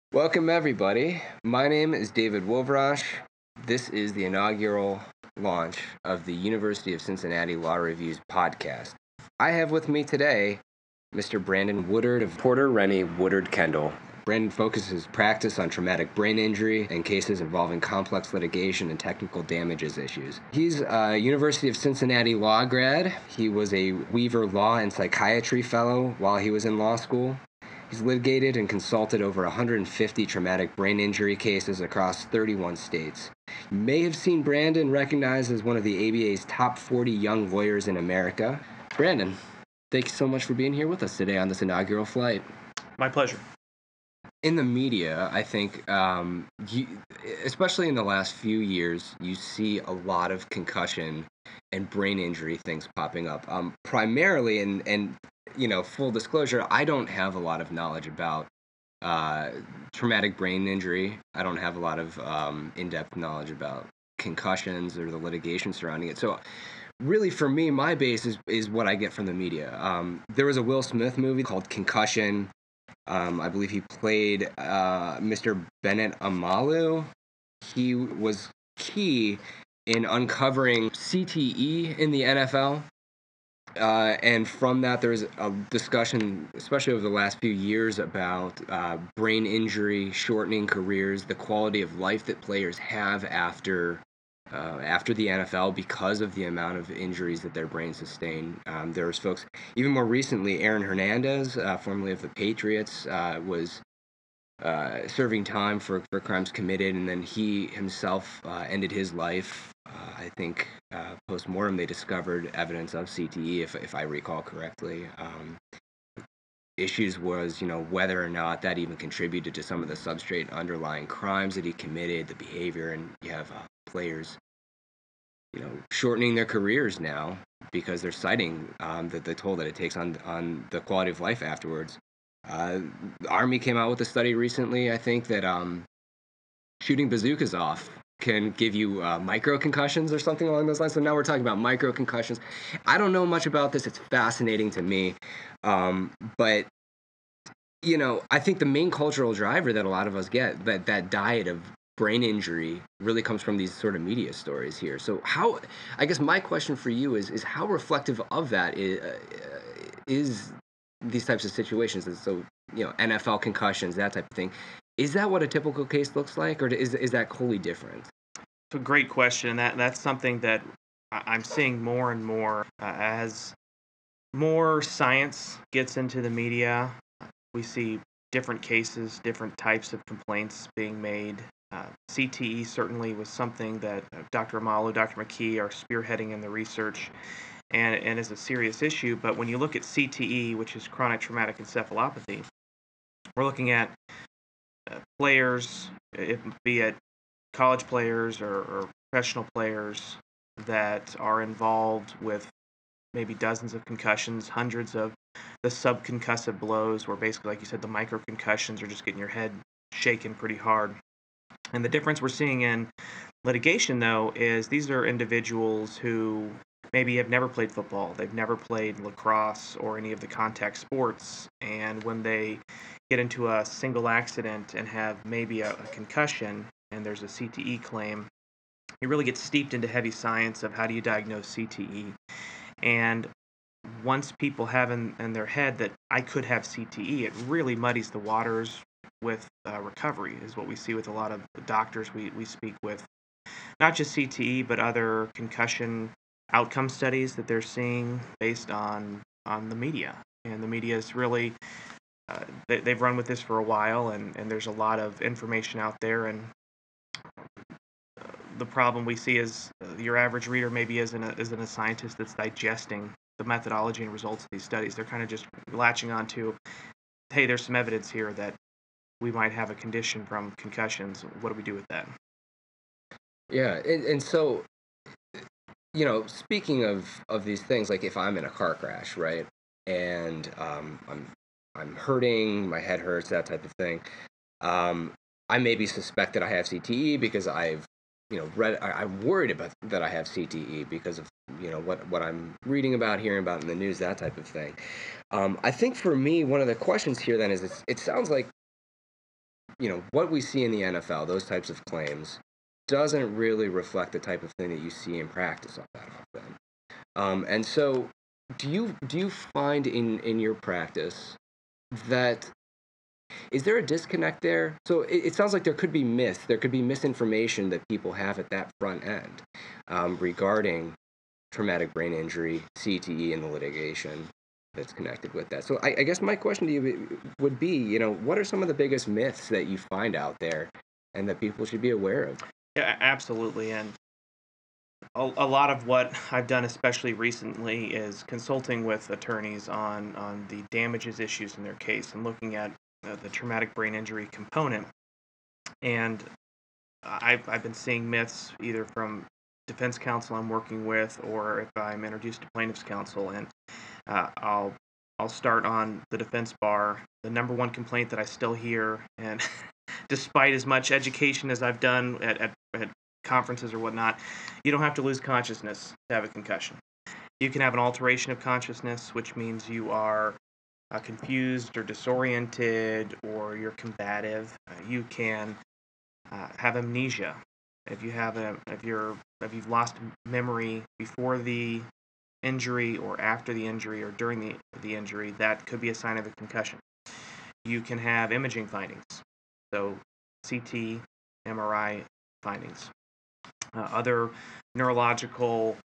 Welcome, everybody. My name is David Wovrash. This is the inaugural launch of the University of Cincinnati Law Review's podcast. I have with me today Mr. Brandon Woodard of Porter Rennie Woodard Kendall. Brandon focuses his practice on traumatic brain injury and cases involving complex litigation and technical damages issues. He's a University of Cincinnati law grad. He was a Weaver Law and Psychiatry Fellow while he was in law school. He's litigated and consulted over 150 traumatic brain injury cases across 31 states. You may have seen Brandon recognized as one of the ABA's top 40 young lawyers in America. Brandon, thank you so much for being here with us today on this inaugural flight. My pleasure. In the media, I think, especially in the last few years, you see a lot of concussion and brain injury things popping up. Primarily, and full disclosure, I don't have a lot of knowledge about traumatic brain injury. I don't have a lot of in-depth knowledge about concussions or the litigation surrounding it. So really, for me, my base is what I get from the media. There was a Will Smith movie called Concussion. I believe he played Mr. Bennett Amalu. He was key in uncovering CTE in the NFL. And from that, there was a discussion, especially over the last few years, about brain injury, shortening careers, the quality of life that players have after the NFL because of the amount of injuries that their brains sustain. There was folks, even more recently, Aaron Hernandez, formerly of the Patriots, was serving time for crimes committed, and then he himself ended his life. I think post-mortem they discovered evidence of CTE, if I recall correctly. Issues was, whether or not that even contributed to some of the substrate underlying crimes that he committed, the behavior, and you have players, shortening their careers now because they're citing the toll that it takes on the quality of life afterwards. The Army came out with a study recently, I think, that shooting bazookas off can give you micro concussions or something along those lines. So now we're talking about micro concussions. I don't know much about this. It's fascinating to me. But I think the main cultural driver that a lot of us get, that diet of brain injury, really comes from these sort of media stories here. So I guess my question for you is how reflective of that is these types of situations? And so, NFL concussions, that type of thing. Is that what a typical case looks like, or is that wholly different? It's a great question. That's something that I'm seeing more and more as more science gets into the media. We see different cases, different types of complaints being made. CTE certainly was something that Dr. Amalu, Dr. McKee are spearheading in the research and is a serious issue. But when you look at CTE, which is chronic traumatic encephalopathy, we're looking at players, be it college players or professional players that are involved with maybe dozens of concussions, hundreds of the subconcussive blows, where basically, like you said, the micro concussions are just getting your head shaken pretty hard. And the difference we're seeing in litigation, though, is these are individuals who maybe have never played football, they've never played lacrosse or any of the contact sports, and when they get into a single accident and have maybe a concussion and there's a CTE claim, you really get steeped into heavy science of how do you diagnose CTE. And once people have in their head that I could have CTE, it really muddies the waters with recovery, is what we see with a lot of the doctors we speak with. Not just CTE, but other concussion outcome studies that they're seeing based on the media. And the media is really, they've run with this for a while, and there's a lot of information out there. And the problem we see is your average reader maybe isn't a scientist that's digesting the methodology and results of these studies. They're kind of just latching on to, hey, there's some evidence here that we might have a condition from concussions. What do we do with that? Yeah, and so, speaking of these things, like if I'm in a car crash, right, and I'm hurting, my head hurts, that type of thing, I maybe suspect that I have CTE because I've I'm worried about that I have CTE because of what I'm reading about, hearing about in the news, that type of thing. I think for me, one of the questions here then is it sounds like what we see in the NFL, those types of claims, doesn't really reflect the type of thing that you see in practice all that often. And so, do you find in your practice that is there a disconnect there? So it sounds like there could be there could be misinformation that people have at that front end regarding traumatic brain injury, CTE, and the litigation that's connected with that. So I guess my question to you would be, what are some of the biggest myths that you find out there and that people should be aware of? Yeah, absolutely. And a lot of what I've done, especially recently, is consulting with attorneys on the damages issues in their case and looking at the traumatic brain injury component. And I've been seeing myths either from defense counsel I'm working with, or if I'm introduced to plaintiff's counsel, and I'll start on the defense bar. The number one complaint that I still hear, and despite as much education as I've done at conferences or whatnot, you don't have to lose consciousness to have a concussion. You can have an alteration of consciousness, which means you are confused or disoriented, or you're combative. You can have amnesia. If you've lost memory before the injury or after the injury or during the injury, that could be a sign of a concussion. You can have imaging findings, so CT, MRI findings. Other neurological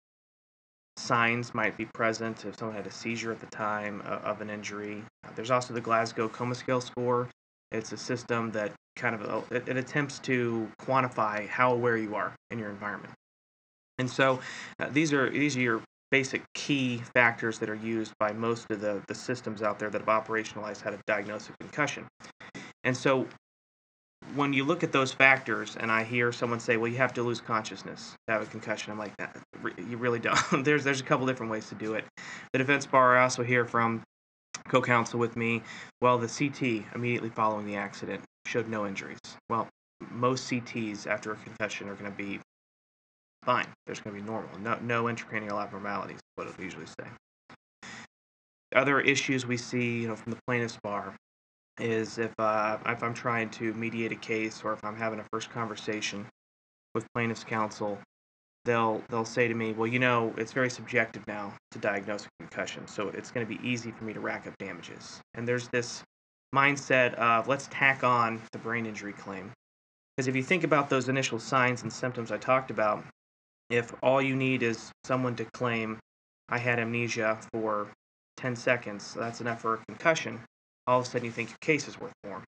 signs might be present if someone had a seizure at the time of an injury. There's also the Glasgow Coma Scale score. It's a system that kind of it attempts to quantify how aware you are in your environment. And so these are your basic key factors that are used by most of the systems out there that have operationalized how to diagnose a concussion. And so when you look at those factors, and I hear someone say, well, you have to lose consciousness to have a concussion, I'm like, you really don't. There's a couple different ways to do it. The defense bar, I also hear from co-counsel with me, well, the CT immediately following the accident showed no injuries. Well, most CTs after a concussion are going to be fine. There's going to be normal. No intracranial abnormalities, what it'll usually say. Other issues we see, from the plaintiff's bar is if I'm trying to mediate a case, or if I'm having a first conversation with plaintiff's counsel, they'll say to me, well, it's very subjective now to diagnose a concussion, so it's going to be easy for me to rack up damages. And there's this mindset of, let's tack on the brain injury claim. Because if you think about those initial signs and symptoms I talked about, if all you need is someone to claim, I had amnesia for 10 seconds, that's enough for a concussion, all of a sudden you think your case is worth more.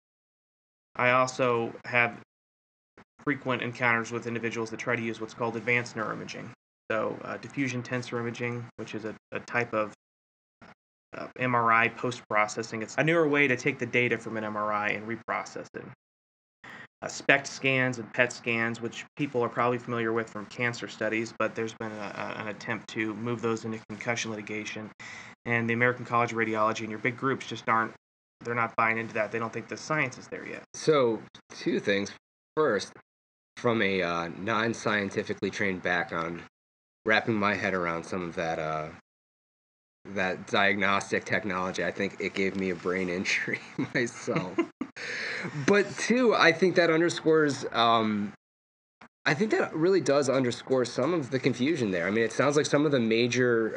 I also have frequent encounters with individuals that try to use what's called advanced neuroimaging. So diffusion tensor imaging, which is a type of MRI post-processing. It's a newer way to take the data from an MRI and reprocess it. SPECT scans and PET scans, which people are probably familiar with from cancer studies, but there's been an attempt to move those into concussion litigation. And the American College of Radiology and your big groups just they're not buying into that. They don't think the science is there yet. So, two things. First, from a non-scientifically trained background, wrapping my head around some of that diagnostic technology, I think it gave me a brain injury myself. But two, I think that underscores, I think that really does underscore some of the confusion there. I mean, it sounds like some of the major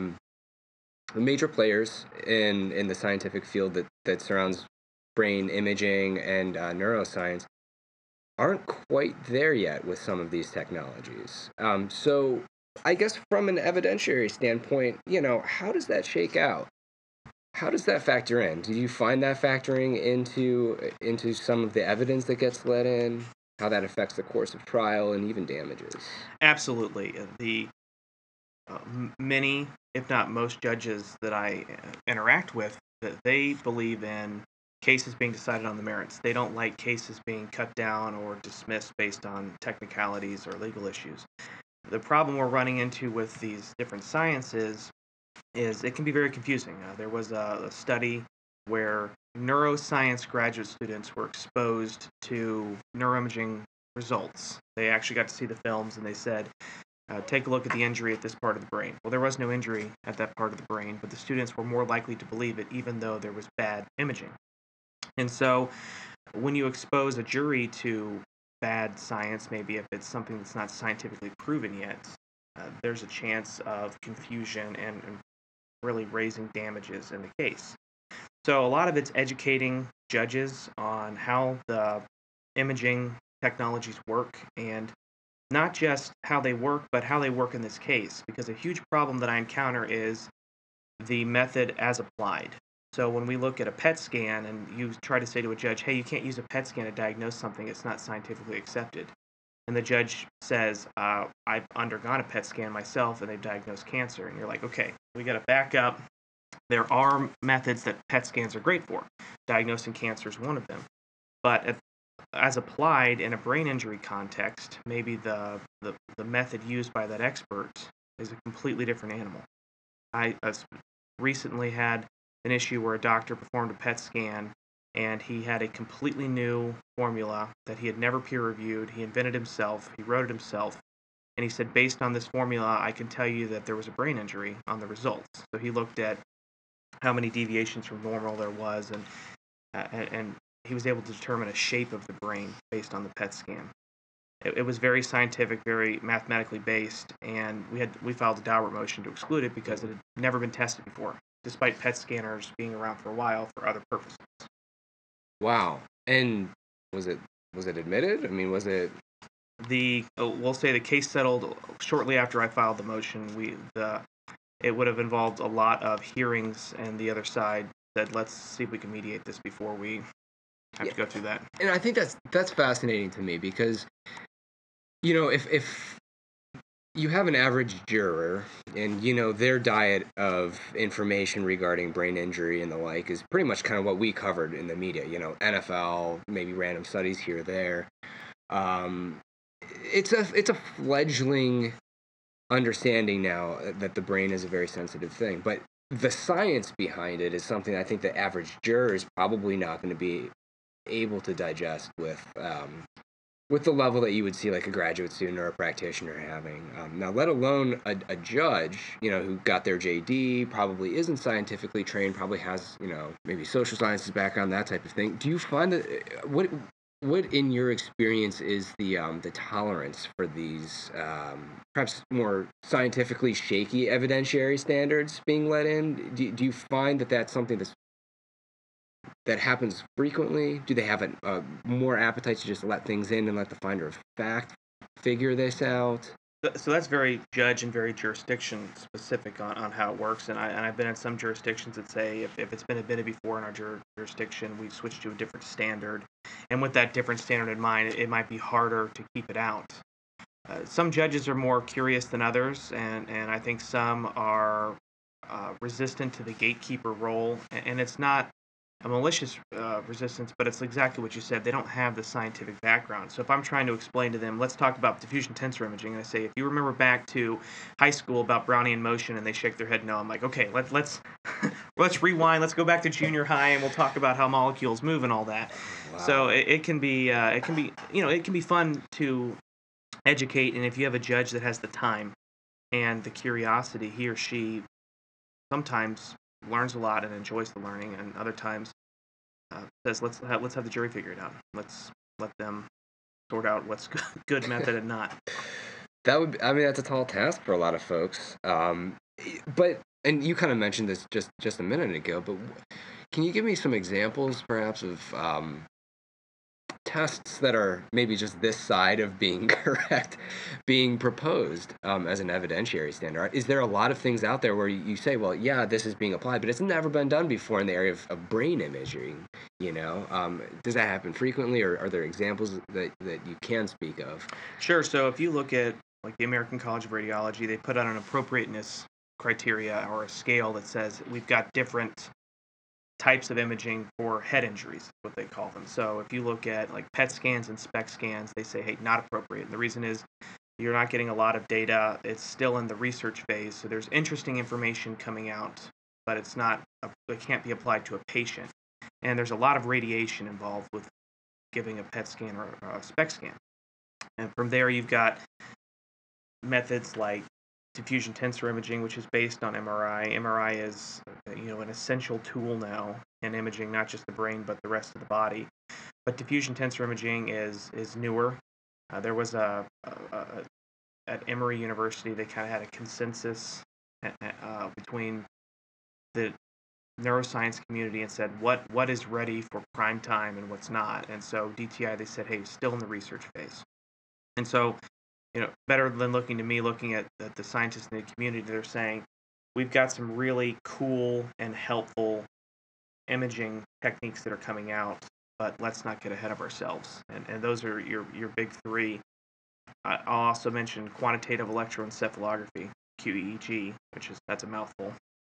players in the scientific field that surrounds brain imaging and neuroscience aren't quite there yet with some of these technologies. So I guess from an evidentiary standpoint, how does that shake out? How does that factor in? Do you find that factoring into some of the evidence that gets let in? How that affects the course of trial and even damages? Absolutely. The many, if not most, judges that I interact with, that they believe in cases being decided on the merits. They don't like cases being cut down or dismissed based on technicalities or legal issues. The problem we're running into with these different sciences is it can be very confusing. There was a study where neuroscience graduate students were exposed to neuroimaging results. They actually got to see the films, and they said, take a look at the injury at this part of the brain. Well, there was no injury at that part of the brain, but the students were more likely to believe it even though there was bad imaging. And so when you expose a jury to bad science, maybe if it's something that's not scientifically proven yet, there's a chance of confusion and really raising damages in the case. So a lot of it's educating judges on how the imaging technologies work, and not just how they work, but how they work in this case. Because a huge problem that I encounter is the method as applied. So when we look at a PET scan and you try to say to a judge, hey, you can't use a PET scan to diagnose something, it's not scientifically accepted. And the judge says, I've undergone a PET scan myself and they've diagnosed cancer. And you're like, okay, we got to back up. There are methods that PET scans are great for. Diagnosing cancer is one of them. But as applied in a brain injury context, maybe the method used by that expert is a completely different animal. I recently had an issue where a doctor performed a PET scan and he had a completely new formula that he had never peer reviewed. He invented himself, he wrote it himself, and he said, based on this formula, I can tell you that there was a brain injury on the results. So he looked at how many deviations from normal there was, and he was able to determine a shape of the brain based on the PET scan. It was very scientific, very mathematically based, and we filed a Daubert motion to exclude it because it had never been tested before, despite PET scanners being around for a while for other purposes. Wow. And was it admitted? I mean, was it? We'll say the case settled shortly after I filed the motion. It would have involved a lot of hearings, and the other side said, let's see if we can mediate this before we have to go through that. And I think that's fascinating to me because, if you have an average juror and, their diet of information regarding brain injury and the like is pretty much kind of what we covered in the media, NFL, maybe random studies here or there. It's a fledgling understanding now that the brain is a very sensitive thing, but the science behind it is something I think the average juror is probably not going to be able to digest with the level that you would see like a graduate student or a practitioner having. Now, let alone a judge, who got their JD, probably isn't scientifically trained, probably has, maybe social sciences background, that type of thing. Do you find that what in your experience is the tolerance for these perhaps more scientifically shaky evidentiary standards being let in? Do you find that that's something that happens frequently? Do they have a more appetite to just let things in and let the finder of fact figure this out? So that's very judge and very jurisdiction specific on how it works. And I've been in some jurisdictions that say if it's been admitted before in our jurisdiction, we've switched to a different standard. And with that different standard in mind, it might be harder to keep it out. Some judges are more curious than others, and I think some are resistant to the gatekeeper role. And it's not a malicious resistance, but it's exactly what you said. They don't have the scientific background. So if I'm trying to explain to them, let's talk about diffusion tensor imaging, and I say, if you remember back to high school about Brownian motion, and they shake their head no, I'm like, okay, let's let's rewind. Let's go back to junior high, and we'll talk about how molecules move and all that. Wow. So it can be fun to educate, and if you have a judge that has the time and the curiosity, he or she sometimes learns a lot and enjoys the learning, and other times says, let's have the jury figure it out. Let's let them sort out what's good method and not. That's a tall task for a lot of folks. But you kind of mentioned this just a minute ago, but can you give me some examples perhaps of tests that are maybe just this side of being correct being proposed as an evidentiary standard? Is there a lot of things out there where you say, well, yeah, this is being applied, but it's never been done before in the area of brain imaging? Does that happen frequently, or are there examples that you can speak of? Sure. So if you look at like the American College of Radiology, they put out an appropriateness criteria or a scale that says we've got different types of imaging for head injuries, what they call them. So if you look at like PET scans and SPECT scans, they say, hey, not appropriate. And the reason is you're not getting a lot of data. It's still in the research phase. So there's interesting information coming out, but it can't be applied to a patient. And there's a lot of radiation involved with giving a PET scan or a SPECT scan. And from there, you've got methods like diffusion tensor imaging, which is based on MRI. MRI is, an essential tool now in imaging, not just the brain, but the rest of the body. But diffusion tensor imaging is newer. There was at Emory University, they kind of had a consensus between the neuroscience community and said what is ready for prime time and what's not. And so DTI, they said, hey, still in the research phase. And so, better than looking at the scientists in the community, they're saying we've got some really cool and helpful imaging techniques that are coming out, but let's not get ahead of ourselves. And those are your big three. I'll also mention quantitative electroencephalography, QEEG, that's a mouthful.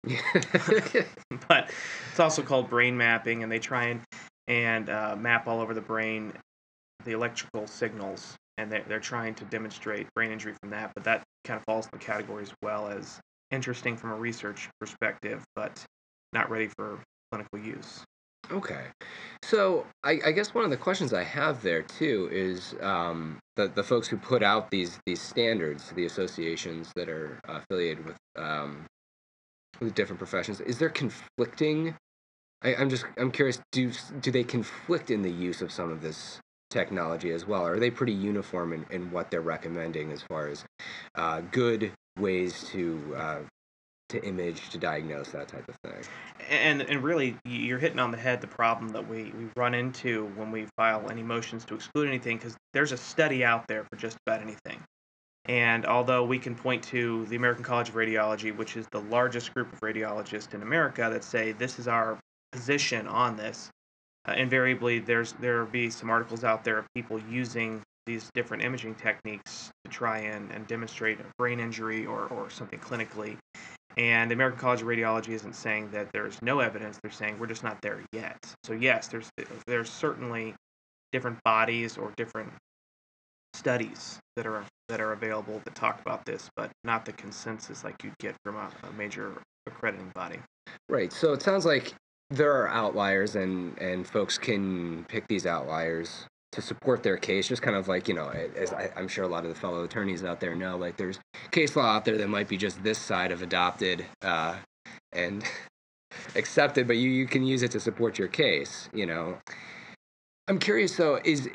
But it's also called brain mapping, and they try and map all over the brain the electrical signals, and they're trying to demonstrate brain injury from that. But that kind of falls in the category as well as interesting from a research perspective, but not ready for clinical use. Okay. So I guess one of the questions I have there too is the folks who put out these standards, the associations that are affiliated with different professions. Is there conflicting? I'm curious. Do they conflict in the use of some of this technology as well? Or are they pretty uniform in what they're recommending as far as good ways to image, to diagnose, that type of thing? And really, you're hitting on the head the problem that we run into when we file any motions to exclude anything, because there's a study out there for just about anything. And although we can point to the American College of Radiology, which is the largest group of radiologists in America, that say this is our position on this, invariably there will be some articles out there of people using these different imaging techniques to try and demonstrate a brain injury or something clinically. And the American College of Radiology isn't saying that there's no evidence. They're saying we're just not there yet. So yes, there's certainly different bodies or different studies that are available that talk about this, but not the consensus like you'd get from a major accrediting body. Right. So it sounds like there are outliers, and folks can pick these outliers to support their case, just kind of like, as I'm sure a lot of the fellow attorneys out there know, like there's case law out there that might be just this side of adopted and accepted, but you can use it to support your case. I'm curious though, is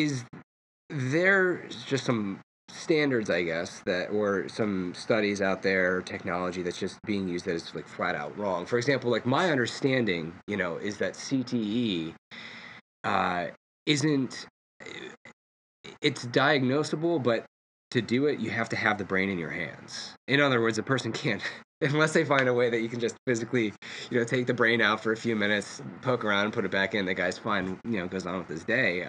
there just some standards, I guess, or some studies out there, technology that's just being used that is like flat out wrong? For example, like my understanding, is that CTE isn't, it's diagnosable, but to do it, you have to have the brain in your hands. In other words, a person can't, unless they find a way that you can just physically, take the brain out for a few minutes, poke around and put it back in, the guy's fine, goes on with his day.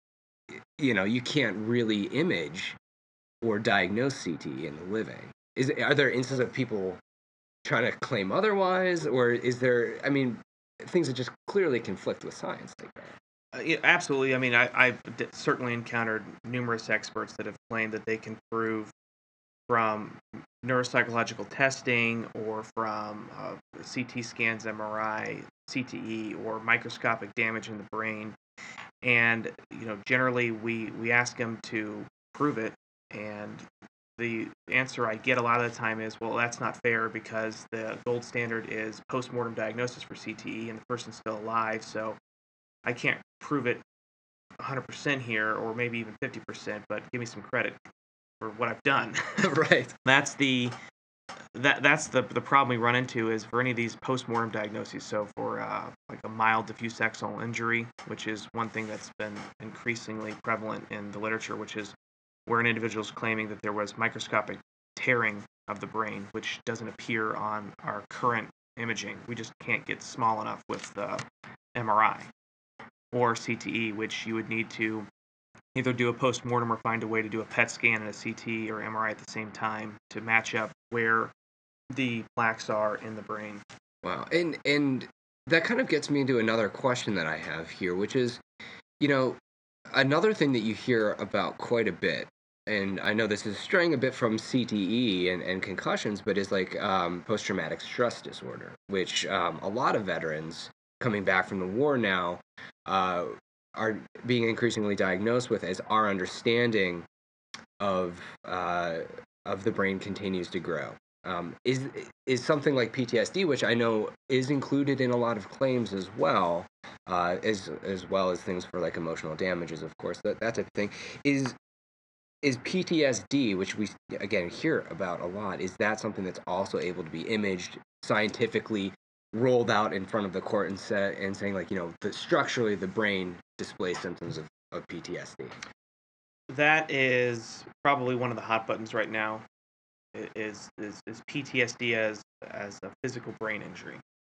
You can't really image or diagnose CTE in the living. Are there instances of people trying to claim otherwise, or is there, things that just clearly conflict with science like that? Yeah, absolutely. I've certainly encountered numerous experts that have claimed that they can prove from neuropsychological testing or from CT scans, MRI, CTE, or microscopic damage in the brain. And, generally we ask them to prove it. And the answer I get a lot of the time is, well, that's not fair because the gold standard is post-mortem diagnosis for CTE and the person's still alive. So I can't prove it 100% here, or maybe even 50%, but give me some credit for what I've done. Right. That's the problem we run into is for any of these post-mortem diagnoses. So for like a mild diffuse axonal injury, which is one thing that's been increasingly prevalent in the literature, which is where an individual is claiming that there was microscopic tearing of the brain, which doesn't appear on our current imaging. We just can't get small enough with the MRI. Or CTE, which you would need to either do a post-mortem or find a way to do a PET scan and a CT or MRI at the same time to match up where the plaques are in the brain. Wow. And that kind of gets me into another question that I have here, which is, another thing that you hear about quite a bit, and I know this is straying a bit from CTE and concussions, but is like post-traumatic stress disorder, which a lot of veterans coming back from the war now are being increasingly diagnosed with, as our understanding of of the brain continues to grow. Is something like PTSD, which I know is included in a lot of claims as well, as well as things for like emotional damages, of course, that type of thing. Is PTSD, which we again hear about a lot, is that something that's also able to be imaged scientifically, rolled out in front of the court and saying like, structurally the brain displays symptoms of PTSD? That is probably one of the hot buttons right now. Is PTSD as a physical brain injury.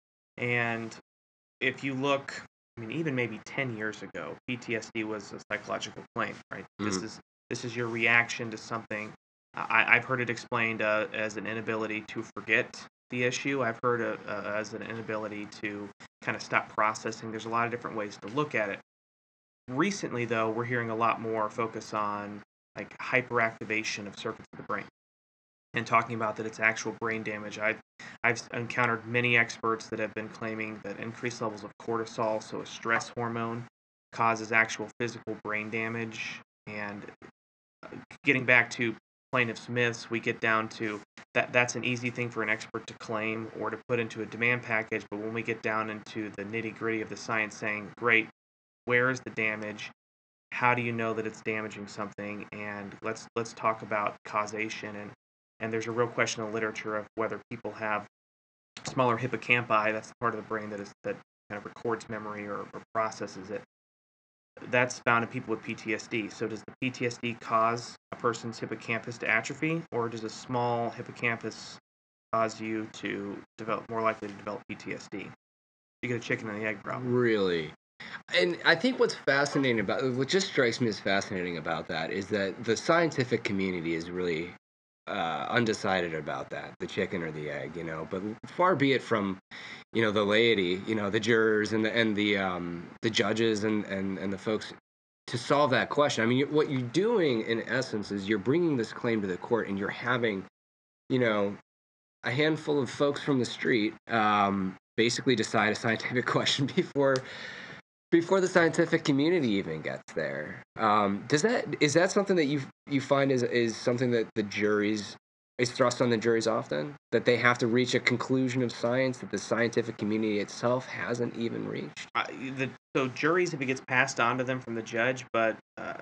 And if you look, I mean, even maybe 10 years ago, PTSD was a psychological claim, right? Mm-hmm. This is your reaction to something. I've heard it explained as an inability to forget the issue. I've heard it as an inability to kind of stop processing. There's a lot of different ways to look at it. Recently, though, we're hearing a lot more focus on like hyperactivation of circuits of the brain and talking about that it's actual brain damage. I've encountered many experts that have been claiming that increased levels of cortisol, so a stress hormone, causes actual physical brain damage. And getting back to plaintiff's myths, we get down to that's an easy thing for an expert to claim or to put into a demand package. But when we get down into the nitty gritty of the science, saying, great, where is the damage? How do you know that it's damaging something? And let's talk about causation. And there's a real question in the literature of whether people have smaller hippocampi, that's the part of the brain that kind of records memory or processes it. That's found in people with PTSD. So does the PTSD cause a person's hippocampus to atrophy, or does a small hippocampus cause you to develop more likely to develop PTSD? You get a chicken and the egg problem. Really? And I think what just strikes me as fascinating about that is that the scientific community is really undecided about that, the chicken or the egg, But far be it from, the laity, the jurors and the judges and the folks to solve that question. I mean, what you're doing in essence is you're bringing this claim to the court, and you're having, you know, a handful of folks from the street basically decide a scientific question before the scientific community even gets there. Is that something that you find is something that the juries is thrust on the juries often, that they have to reach a conclusion of science that the scientific community itself hasn't even reached? So juries, if it gets passed on to them from the judge, but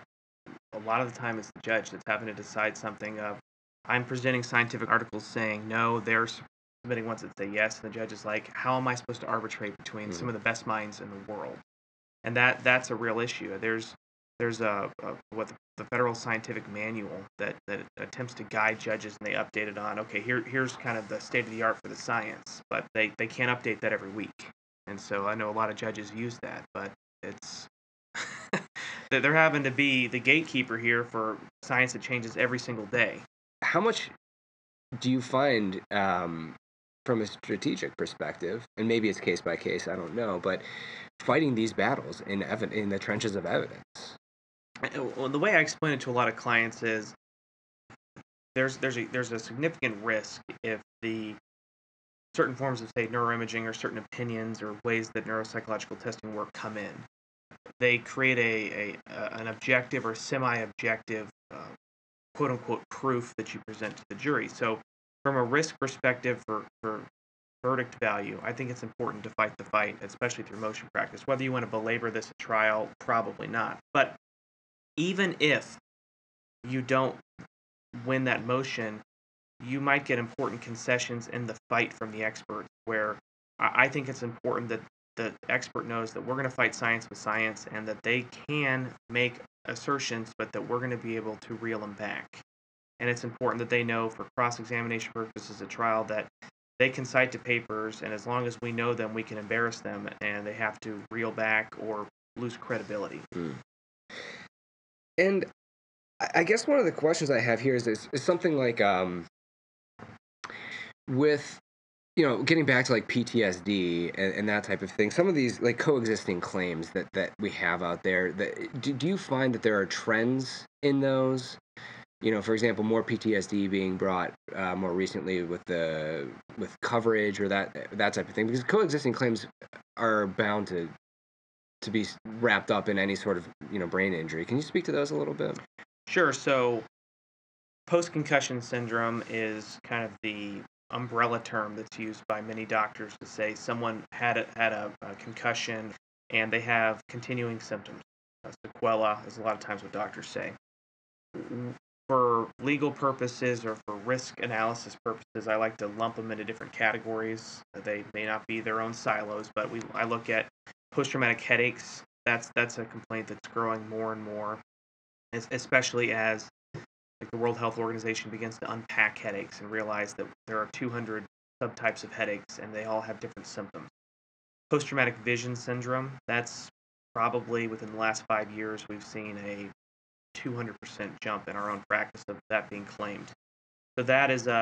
a lot of the time it's the judge that's having to decide something. I'm presenting scientific articles saying no, they're submitting ones that say yes, and the judge is like, how am I supposed to arbitrate between some of the best minds in the world? And that's a real issue. There's what the Federal Scientific Manual that attempts to guide judges, and they update it on, okay, here's kind of the state of the art for the science, but they can't update that every week. And so I know a lot of judges use that, but it's that they're having to be the gatekeeper here for science that changes every single day. How much do you find, from a strategic perspective, and maybe it's case by case, I don't know, but fighting these battles in the trenches of evidence? Well, the way I explain it to a lot of clients is there's a significant risk if the certain forms of, say, neuroimaging or certain opinions or ways that neuropsychological testing work come in. They create an objective or semi-objective quote unquote proof that you present to the jury. So from a risk perspective for verdict value, I think it's important to fight the fight, especially through motion practice. Whether you want to belabor this at trial, probably not. But even if you don't win that motion, you might get important concessions in the fight from the expert, where I think it's important that the expert knows that we're going to fight science with science, and that they can make assertions, but that we're going to be able to reel them back. And it's important that they know, for cross-examination purposes at trial, that they can cite to papers, and as long as we know them, we can embarrass them, and they have to reel back or lose credibility. And I guess one of the questions I have here is something like, with, getting back to like PTSD and that type of thing, some of these like coexisting claims that we have out there, do you find that there are trends in those? For example, more PTSD being brought more recently with coverage or that type of thing, because coexisting claims are bound to be wrapped up in any sort of brain injury. Can you speak to those a little bit? Sure. So Post-concussion syndrome is kind of the umbrella term that's used by many doctors to say someone had a concussion and they have continuing symptoms. Sequela is a lot of times what doctors say. For legal purposes or for risk analysis purposes, I like to lump them into different categories. They may not be their own silos, but I look at post-traumatic headaches. That's a complaint that's growing more and more, especially as like the World Health Organization begins to unpack headaches and realize that there are 200 subtypes of headaches and they all have different symptoms. Post-traumatic vision syndrome, that's probably within the last 5 years, we've seen a 200% jump in our own practice of that being claimed. So that is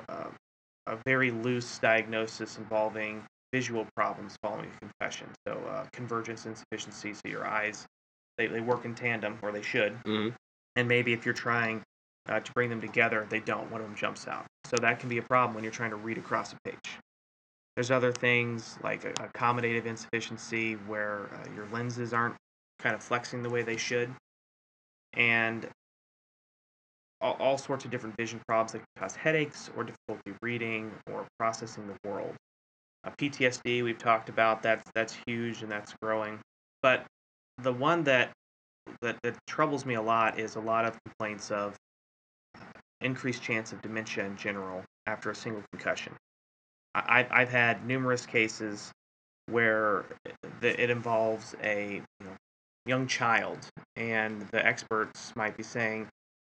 a very loose diagnosis involving visual problems following a concussion. So convergence insufficiency, so your eyes, they work in tandem, or they should. Mm-hmm. And maybe if you're trying to bring them together, they don't. One of them jumps out. So that can be a problem when you're trying to read across a page. There's other things like accommodative insufficiency where your lenses aren't kind of flexing the way they should. And all sorts of different vision problems that can cause headaches or difficulty reading or processing the world. PTSD, we've talked about, that's huge and that's growing. But the one that troubles me a lot is a lot of complaints of increased chance of dementia in general after a single concussion. I've had numerous cases where it involves a young child, and the experts might be saying,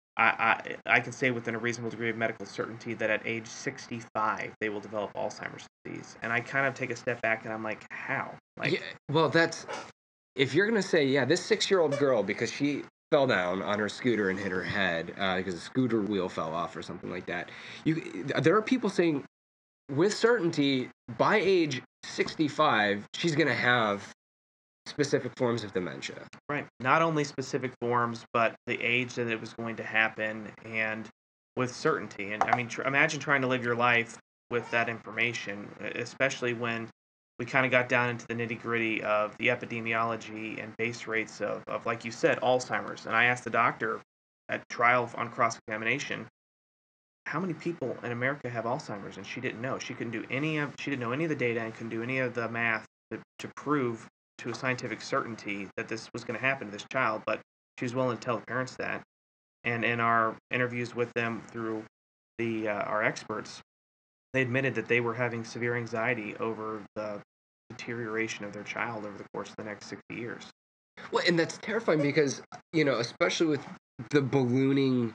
I can say within a reasonable degree of medical certainty that at age 65 they will develop Alzheimer's disease. And I kind of take a step back and I'm like, how? Like, Yeah, well, that's if you're gonna say, yeah, this 6-year-old girl, because she fell down on her scooter and hit her head because the scooter wheel fell off or something like that. There are people saying with certainty by age 65 she's gonna have specific forms of dementia. right. Not only specific forms, but the age that it was going to happen and with certainty. And I mean, imagine trying to live your life with that information, especially when we kind of got down into the nitty gritty of the epidemiology and base rates of, like you said, Alzheimer's. And I asked the doctor at trial on cross examination, how many people in America have Alzheimer's? And she didn't know. She didn't know any of the data and couldn't do any of the math to prove to a scientific certainty that this was going to happen to this child. But she was willing to tell the parents that. And in our interviews with them through our experts, they admitted that they were having severe anxiety over the deterioration of their child over the course of the next 60 years. Well, and that's terrifying because especially with the ballooning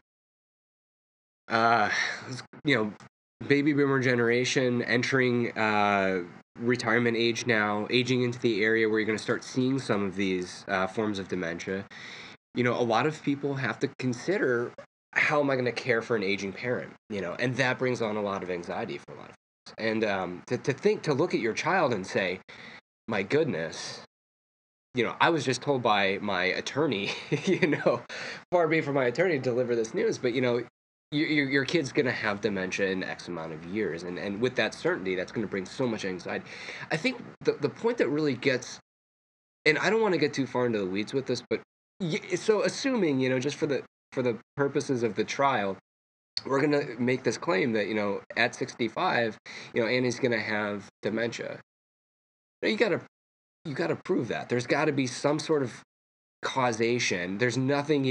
uh you know baby boomer generation entering retirement age now, aging into the area where you're going to start seeing some of these forms of dementia. A lot of people have to consider, how am I going to care for an aging parent? And that brings on a lot of anxiety for a lot of folks. And to look at your child and say, my goodness, I was just told by my attorney, far be from my attorney to deliver this news, but your kid's going to have dementia in X amount of years. And with that certainty, that's going to bring so much anxiety. I think the point that really gets, and I don't want to get too far into the weeds with this, but so assuming, just for the purposes of the trial, we're going to make this claim that, at 65, Annie's going to have dementia. You got to prove that. There's got to be some sort of causation. There's nothing,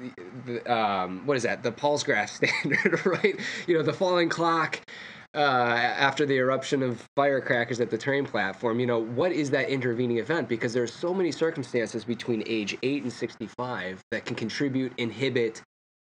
what is that? The Pallsgraf standard, right? The falling clock after the eruption of firecrackers at the train platform. What is that intervening event? Because there's so many circumstances between age 8 and 65 that can contribute, inhibit,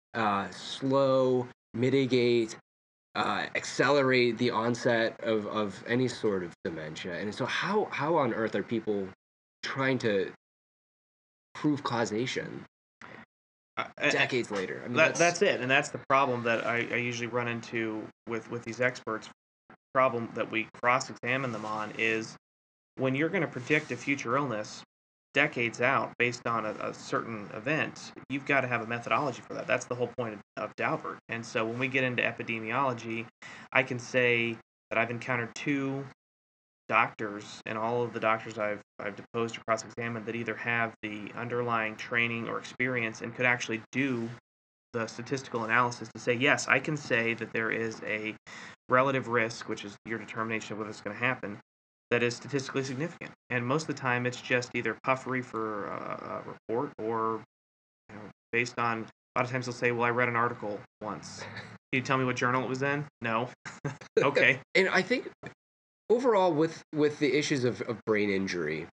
slow, mitigate, accelerate the onset of any sort of dementia. And so how on earth are people trying to prove causation decades later? I mean, that's it, and that's the problem that I usually run into with these experts. Problem that we cross-examine them on is when you're going to predict a future illness decades out based on a certain event, you've got to have a methodology for that. That's the whole point of Daubert. And so when we get into epidemiology, I can say that I've encountered 2 doctors, and all of the doctors I've deposed or cross-examined, that either have the underlying training or experience and could actually do the statistical analysis to say, yes, I can say that there is a relative risk, which is your determination of whether it's going to happen, that is statistically significant. And most of the time, it's just either puffery for a report, or based on, a lot of times they'll say, well, I read an article once. Can you tell me what journal it was in? No. Okay. And I think overall, with the issues of brain injury,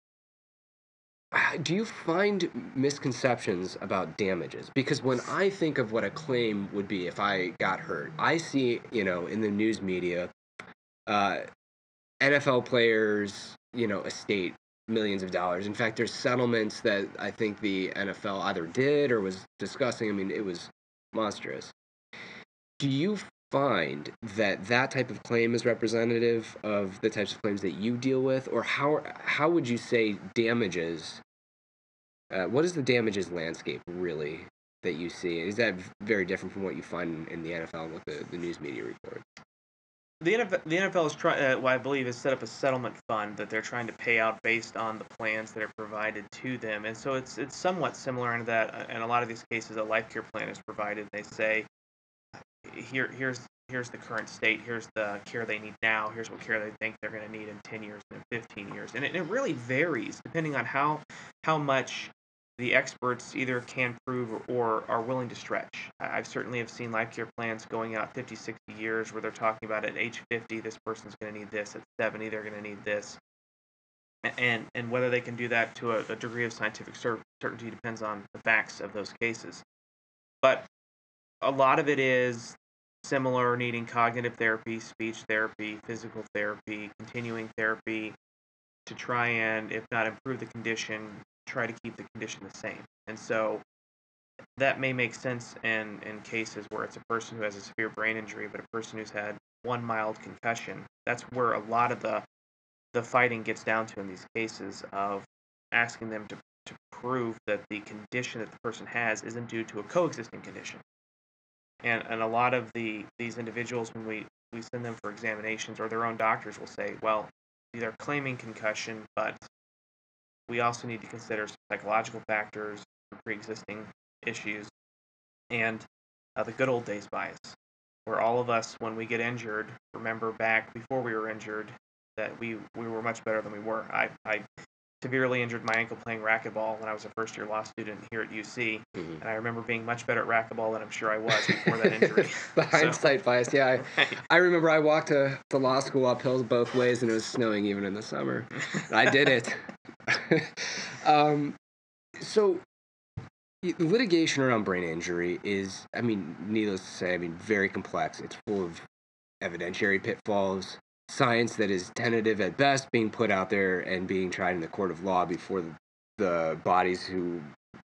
do you find misconceptions about damages? Because when I think of what a claim would be if I got hurt, I see, in the news media, uh, NFL players, estate millions of dollars. In fact, there's settlements that I think the NFL either did or was discussing. I mean, it was monstrous. Do you find that type of claim is representative of the types of claims that you deal with, or how would you say damages? What is the damages landscape really that you see? Is that very different from what you find in the NFL and what the news media report? The NFL is trying, what I believe, is set up a settlement fund that they're trying to pay out based on the plans that are provided to them, and so it's somewhat similar in that, in a lot of these cases, a life care plan is provided. They say, here's the current state, here's the care they need now, here's what care they think they're going to need in 10 years and in 15 years, and it really varies depending on how much the experts either can prove or are willing to stretch. I've certainly have seen life care plans going out 50, 60 years where they're talking about at age 50, this person's going to need this, at 70, they're going to need this. And whether they can do that to a degree of scientific certainty depends on the facts of those cases. But a lot of it is similar, needing cognitive therapy, speech therapy, physical therapy, continuing therapy to try and, if not improve the condition, try to keep the condition the same. And so that may make sense in cases where it's a person who has a severe brain injury, but a person who's had one mild concussion. That's where a lot of the fighting gets down to in these cases, of asking them to prove that the condition that the person has isn't due to a coexisting condition. And a lot of these individuals, when we send them for examinations, or their own doctors will say, well, they're claiming concussion, but we also need to consider some psychological factors, pre-existing issues, and the good old days bias, where all of us, when we get injured, remember back before we were injured that we were much better than we were. I severely injured my ankle playing racquetball when I was a first-year law student here at UC, and I remember being much better at racquetball than I'm sure I was before that injury. The hindsight bias, yeah. I remember I walked to law school uphill both ways, and it was snowing even in the summer. I did it. So litigation around brain injury is, needless to say, very complex. It's full of evidentiary pitfalls, science that is tentative at best being put out there and being tried in the court of law before the bodies who,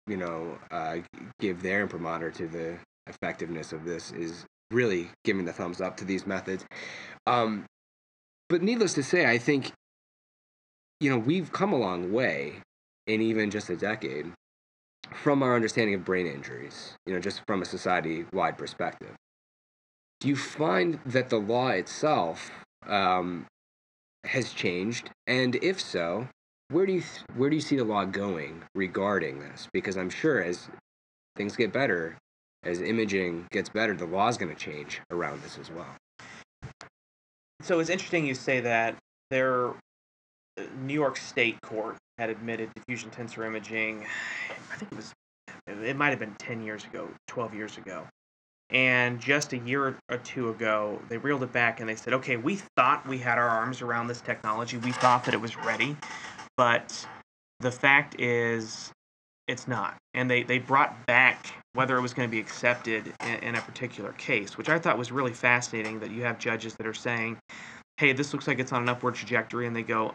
give their imprimatur to the effectiveness of this is really giving the thumbs up to these methods. But needless to say, I think, we've come a long way in even just a decade from our understanding of brain injuries, just from a society-wide perspective. Do you find that the law itself has changed? And if so, where do you see the law going regarding this? Because I'm sure as things get better, as imaging gets better, the law is going to change around this as well. So it's interesting you say that. New York State Court had admitted diffusion tensor imaging, I think it might have been 10 years ago, 12 years ago. And just a year or two ago, they reeled it back and they said, okay, we thought we had our arms around this technology. We thought that it was ready. But the fact is, it's not. And they brought back whether it was going to be accepted in a particular case, which I thought was really fascinating, that you have judges that are saying, hey, this looks like it's on an upward trajectory, and they go,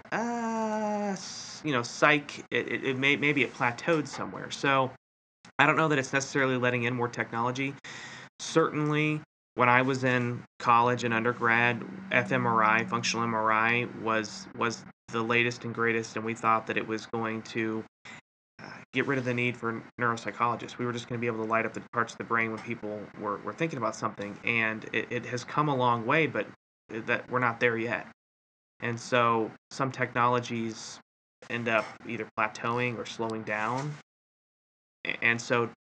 psych, maybe it plateaued somewhere. So I don't know that it's necessarily letting in more technology. Certainly, when I was in college and undergrad, fMRI, functional MRI, was the latest and greatest, and we thought that it was going to get rid of the need for neuropsychologists. We were just going to be able to light up the parts of the brain when people were thinking about something, and it has come a long way, but that we're not there yet. And so some technologies end up either plateauing or slowing down. And so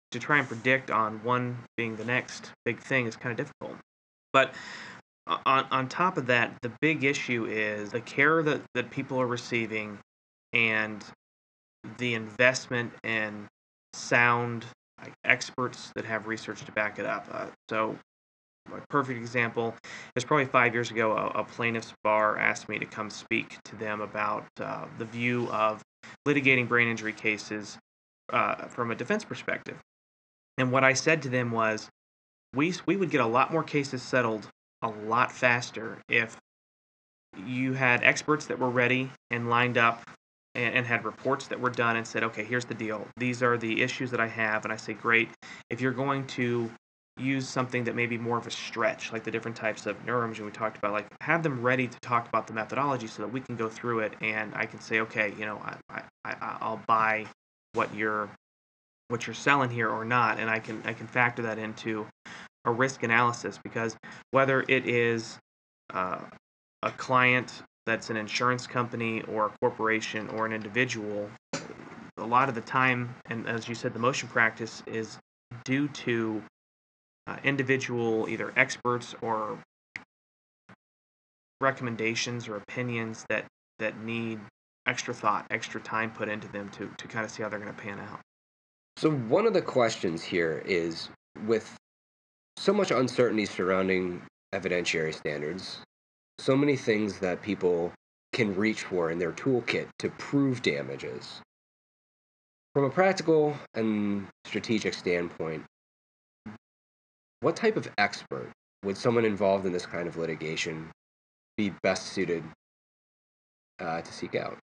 to try and predict on one being the next big thing is kind of difficult. But on top of that, the big issue is the care that people are receiving and the investment in sound experts that have research to back it up. So a perfect example is probably 5 years ago, a plaintiff's bar asked me to come speak to them about the view of litigating brain injury cases from a defense perspective. And what I said to them was, we would get a lot more cases settled a lot faster if you had experts that were ready and lined up and had reports that were done and said, okay, here's the deal. These are the issues that I have. And I say, great. If you're going to use something that may be more of a stretch, like the different types of neuroimaging we talked about, like have them ready to talk about the methodology so that we can go through it and I can say, okay, I'll buy what you're selling here or not, and I can factor that into a risk analysis, because whether it is a client that's an insurance company or a corporation or an individual, a lot of the time, and as you said, the motion practice is due to individual either experts or recommendations or opinions that need extra thought, extra time put into them to kind of see how they're going to pan out. So one of the questions here is, with so much uncertainty surrounding evidentiary standards, so many things that people can reach for in their toolkit to prove damages, from a practical and strategic standpoint, what type of expert would someone involved in this kind of litigation be best suited to seek out?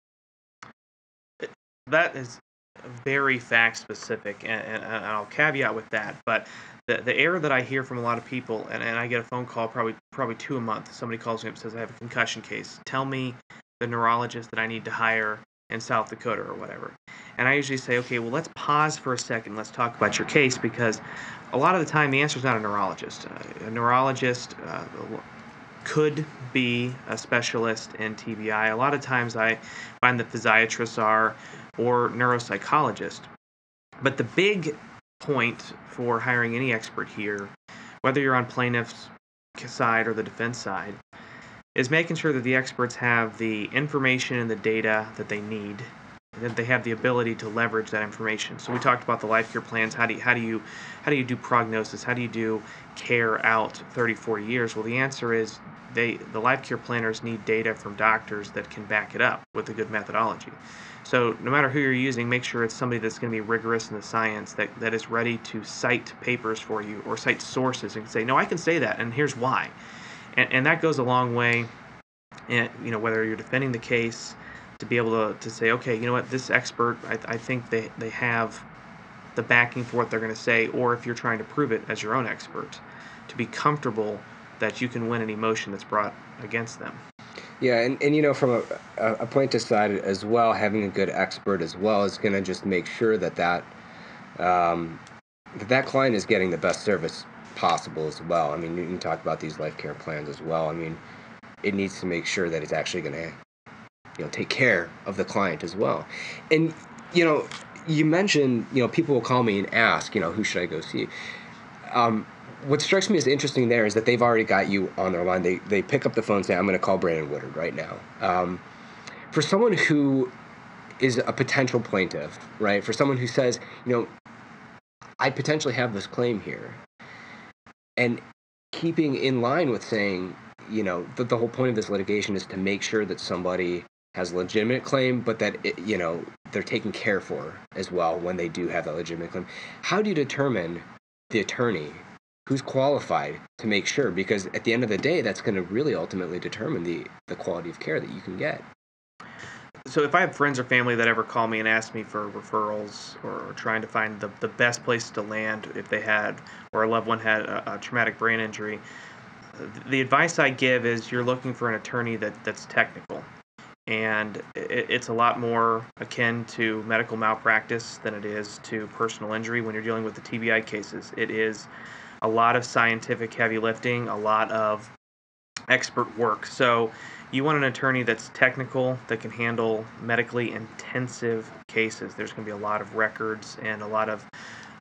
That is very fact specific, and I'll caveat with that. But the error that I hear from a lot of people, and I get a phone call probably 2 a month. Somebody calls me up and says, I have a concussion case. Tell me the neurologist that I need to hire in South Dakota or whatever. And I usually say, okay, well, let's pause for a second. Let's talk about your case, because a lot of the time the answer is not a neurologist. A neurologist could be a specialist in TBI. A lot of times I find that physiatrists are, or neuropsychologists. But the big point for hiring any expert here, whether you're on plaintiff's side or the defense side, is making sure that the experts have the information and the data that they need, that they have the ability to leverage that information. So we talked about the life care plans. How do you do prognosis? How do you do care out 30, 40 years? Well, the answer is the life care planners need data from doctors that can back it up with a good methodology. So no matter who you're using, make sure it's somebody that's going to be rigorous in the science, that is ready to cite papers for you or cite sources and say, no, I can say that, and here's why. And that goes a long way, and whether you're defending the case, to be able to say, okay, you know what, this expert, I think they have the backing for what they're going to say, or if you're trying to prove it as your own expert, to be comfortable that you can win any motion that's brought against them. Yeah, and from a plaintiff side as well, having a good expert as well is going to just make sure that client is getting the best service possible as well. I mean, you can talk about these life care plans as well. I mean, it needs to make sure that it's actually going to take care of the client as well. And you mentioned people will call me and ask who should I go see. What strikes me as interesting there is that they've already got you on their line. They pick up the phone and say, I'm going to call Brandon Woodard right now. For someone who is a potential plaintiff, right? For someone who says, I potentially have this claim here, and keeping in line with saying, the whole point of this litigation is to make sure that somebody has a legitimate claim, but that they're taken care for as well when they do have that legitimate claim. How do you determine the attorney who's qualified to make sure? Because at the end of the day, that's going to really ultimately determine the quality of care that you can get. So if I have friends or family that ever call me and ask me for referrals or trying to find the best place to land if they had, or a loved one had a traumatic brain injury, the advice I give is you're looking for an attorney that's technical. And it's a lot more akin to medical malpractice than it is to personal injury when you're dealing with the TBI cases. It is a lot of scientific heavy lifting, a lot of expert work. So you want an attorney that's technical, that can handle medically intensive cases. There's going to be a lot of records and a lot of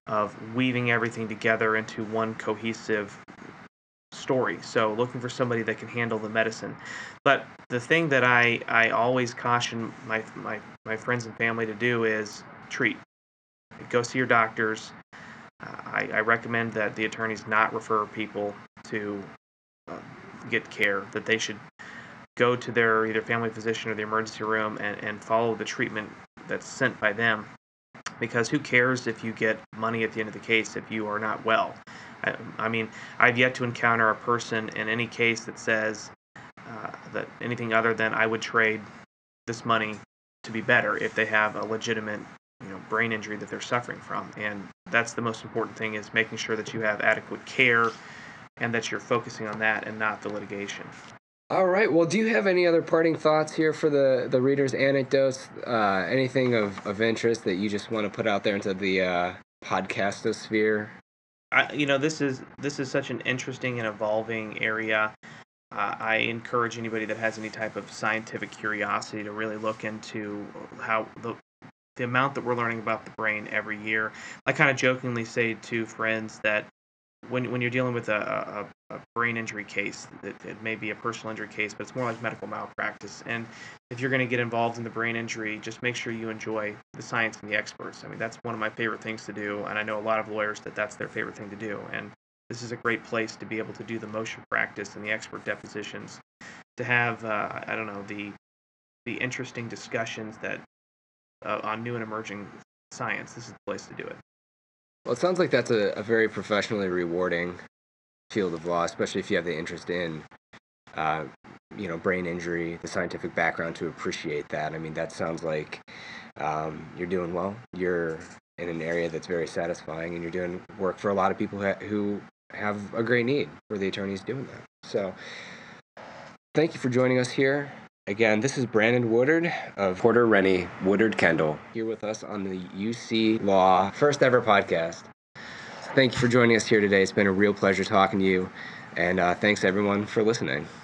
of weaving everything together into one cohesive story. So looking for somebody that can handle the medicine. But the thing that I always caution my friends and family to do is treat. Go see your doctors. I recommend that the attorneys not refer people to uh, get care, that they should go to their either family physician or the emergency room and follow the treatment that's sent by them. Because who cares if you get money at the end of the case if you are not well? I mean, I've yet to encounter a person in any case that says that anything other than I would trade this money to be better if they have a legitimate, brain injury that they're suffering from. And that's the most important thing, is making sure that you have adequate care and that you're focusing on that and not the litigation. All right. Well, do you have any other parting thoughts here for the readers' anecdotes? Anything of interest that you just want to put out there into the podcastosphere? This is such an interesting and evolving area. I encourage anybody that has any type of scientific curiosity to really look into how the amount that we're learning about the brain every year. I kind of jokingly say to friends that when you're dealing with a brain injury case, it may be a personal injury case, but it's more like medical malpractice. And if you're going to get involved in the brain injury, just make sure you enjoy the science and the experts. I mean, that's one of my favorite things to do, and I know a lot of lawyers that's their favorite thing to do. And this is a great place to be able to do the motion practice and the expert depositions, to have the interesting discussions that on new and emerging science. This is the place to do it. Well, it sounds like that's a very professionally rewarding field of law, especially if you have the interest in, brain injury, the scientific background to appreciate that. I mean, that sounds like you're doing well. You're in an area that's very satisfying, and you're doing work for a lot of people who have a great need for the attorneys doing that. So, thank you for joining us here. Again, this is Brandon Woodard of Porter Rennie Woodard Kendall, here with us on the UC Law first ever podcast. So thank you for joining us here today. It's been a real pleasure talking to you, and thanks everyone for listening.